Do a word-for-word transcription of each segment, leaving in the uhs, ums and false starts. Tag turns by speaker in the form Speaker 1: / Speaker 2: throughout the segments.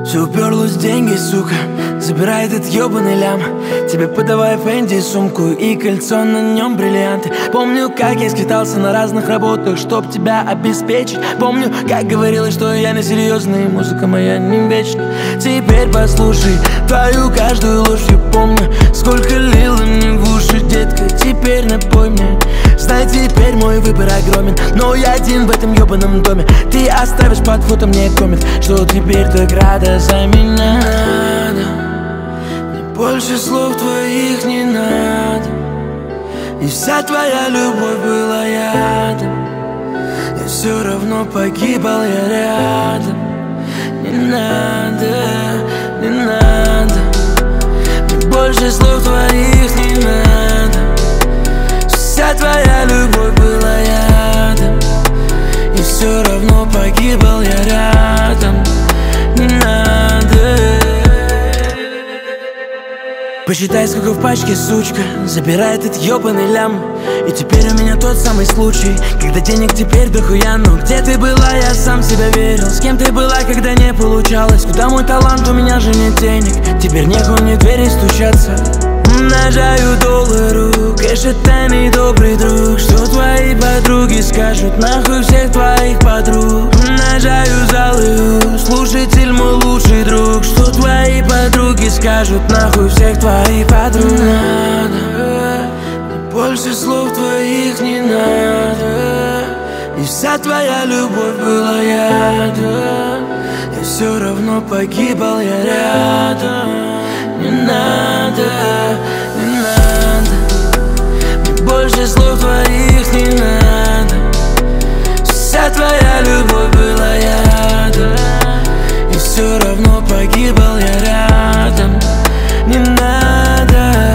Speaker 1: Все уперлось в деньги, сука. Забирай этот ебаный лям. Тебе подавай Фенди сумку и кольцо, на нем бриллианты. Помню, как я скитался на разных работах, чтоб тебя обеспечить. Помню, как говорила, что я не серьезный, музыка моя не вечна. Теперь послушай твою каждую ложь. Я помню, сколько лила мне в уши, детка. Теперь напой мне. Знай, теперь мой выбор огромен, но я один в этом ебаном доме. Ты оставишь под фото мне коммент, что теперь так рада за меня. Мне больше слов твоих не надо, и вся твоя любовь была ядом. Я все равно погибал, я рядом. Не надо, не надо. Мне больше слов твоих не надо. Вся твоя любовь была ядом, и все равно погибал я рядом. Не надо. Посчитай, сколько в пачке, сучка. Забирай этот ебаный лям. И теперь у меня тот самый случай, когда денег теперь дохуя. Но где ты была, я сам себя верил. С кем ты была, когда не получалось? Куда мой талант, у меня же нет денег. Теперь некуда мне в двери стучаться. Умножаю доллары, кэш это не добрый друг. Что твои подруги скажут, нахуй всех твоих подруг. Умножаю залы, слушатель мой лучший друг. Что твои подруги скажут, нахуй всех твоих подруг. Не надо, мне больше слов твоих не надо. И вся твоя любовь была ядом. И все равно погибал я рядом. Не надо, не надо. Мне больше слов твоих не надо. Вся твоя любовь была ядом. И все равно погибал я рядом. Не надо.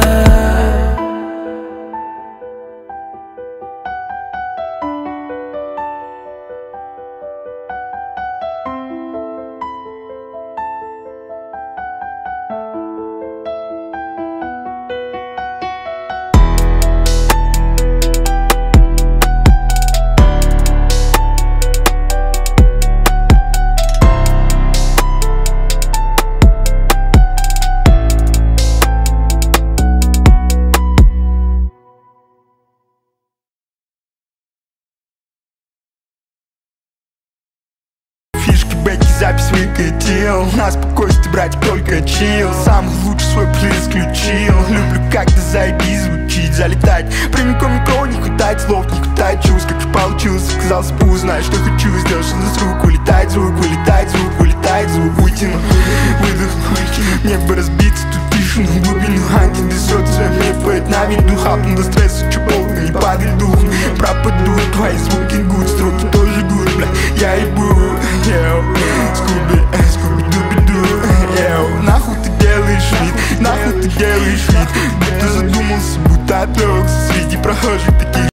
Speaker 2: Запись выкатил, на спокойствие, брать только чил. Самый лучший свой плейлист включил. Люблю, как-то заебись звучит, залетать прямиком никого не хватает слов, не хватает чувств. Как же получилось, оказалось поздно, что хочу сделать, что с рук улетает звук, вылетает звук, вылетает звук. Вытяну, выдохну, небо разбиться, тут пишу на глубину. Антидесет своими поет на виду, хапну до стресса, чё полка, не падай духом. Пропаду, твои звуки гуд, строки тоже гуд, бля, я ебу, yeah.